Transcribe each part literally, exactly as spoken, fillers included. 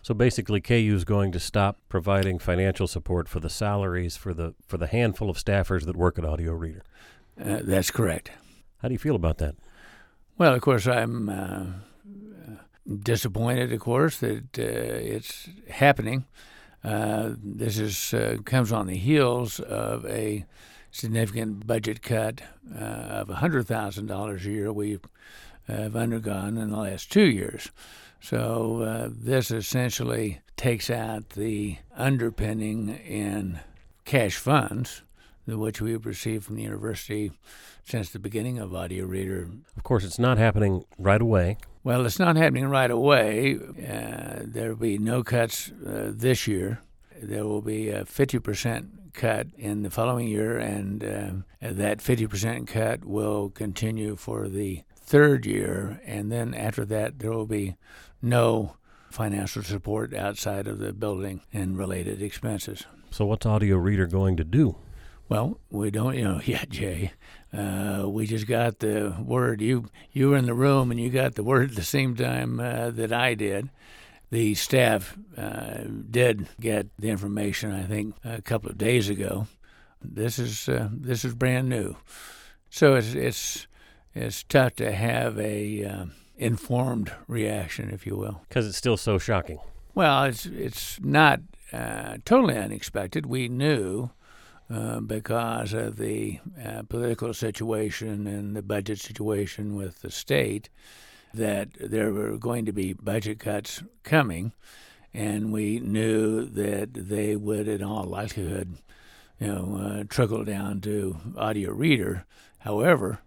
So basically, K U is going to stop providing financial support for the salaries for the for the handful of staffers that work at Audio Reader. Uh, that's correct. How do you feel about that? Well, of course, I'm uh, disappointed, of course, that uh, it's happening. Uh, this is uh, comes on the heels of a significant budget cut uh, of one hundred thousand dollars a year we have undergone in the last two years. So uh, this essentially takes out the underpinning in cash funds, which we've received from the university since the beginning of Audio Reader. Of course, it's not happening right away. Well, it's not happening right away. Uh, there will be no cuts uh, this year. There will be a fifty percent cut in the following year, and uh, that fifty percent cut will continue for the third year, and then after that there will be no financial support outside of the building and related expenses. So what's Audio Reader going to do? Well, we don't know yet, Jay. Uh, we just got the word. You you were in the room and you got the word at the same time uh, that I did. The staff uh, did get the information, I think, a couple of days ago. This is uh, this is brand new, so it's it's it's tough to have a uh, informed reaction, if you will, because it's still so shocking. Well, it's it's not uh, totally unexpected. We knew. Uh, because of the uh, political situation and the budget situation with the state, that there were going to be budget cuts coming, and we knew that they would, in all likelihood, you know, uh, trickle down to Audio Reader. However,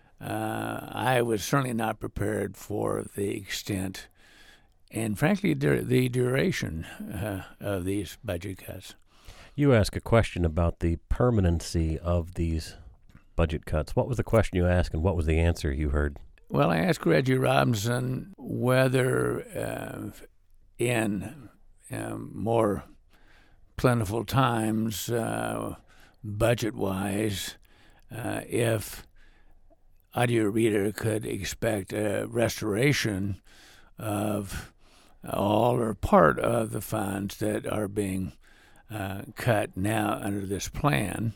uh, I was certainly not prepared for the extent and, frankly, the, the duration uh, of these budget cuts. You asked a question about the permanency of these budget cuts. What was the question you asked, and what was the answer you heard? Well, I asked Reggie Robinson whether uh, in um, more plentiful times, uh, budget-wise, uh, if Audio Reader could expect a restoration of all or part of the funds that are being Uh, cut now under this plan,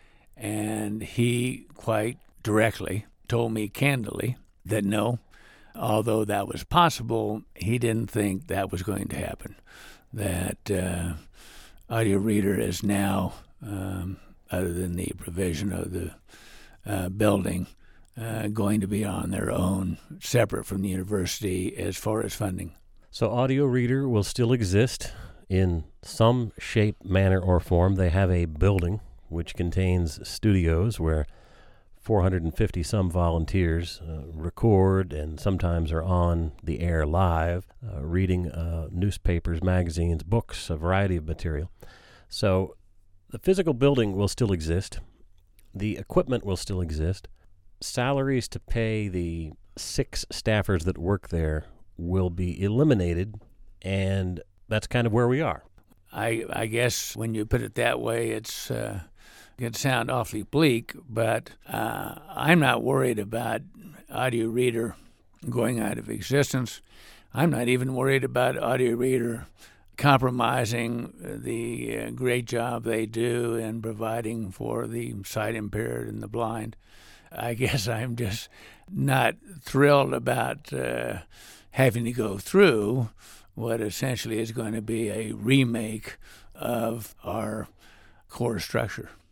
and he quite directly told me candidly that no, although that was possible, he didn't think that was going to happen, that uh, Audio Reader is now, um, other than the provision of the uh, building, uh, going to be on their own, separate from the university as far as funding. So Audio Reader will still exist in some shape, manner, or form. They have a building which contains studios where four hundred fifty some volunteers uh, record and sometimes are on the air live, uh, reading uh, newspapers, magazines, books, a variety of material. So the physical building will still exist. The equipment will still exist. Salaries to pay the six staffers that work there will be eliminated, and that's kind of where we are. I I guess when you put it that way, it's uh, it can sound awfully bleak, but uh, I'm not worried about Audio Reader going out of existence. I'm not even worried about Audio Reader compromising the uh, great job they do in providing for the sight-impaired and the blind. I guess I'm just not thrilled about uh, having to go through what essentially is going to be a remake of our core structure.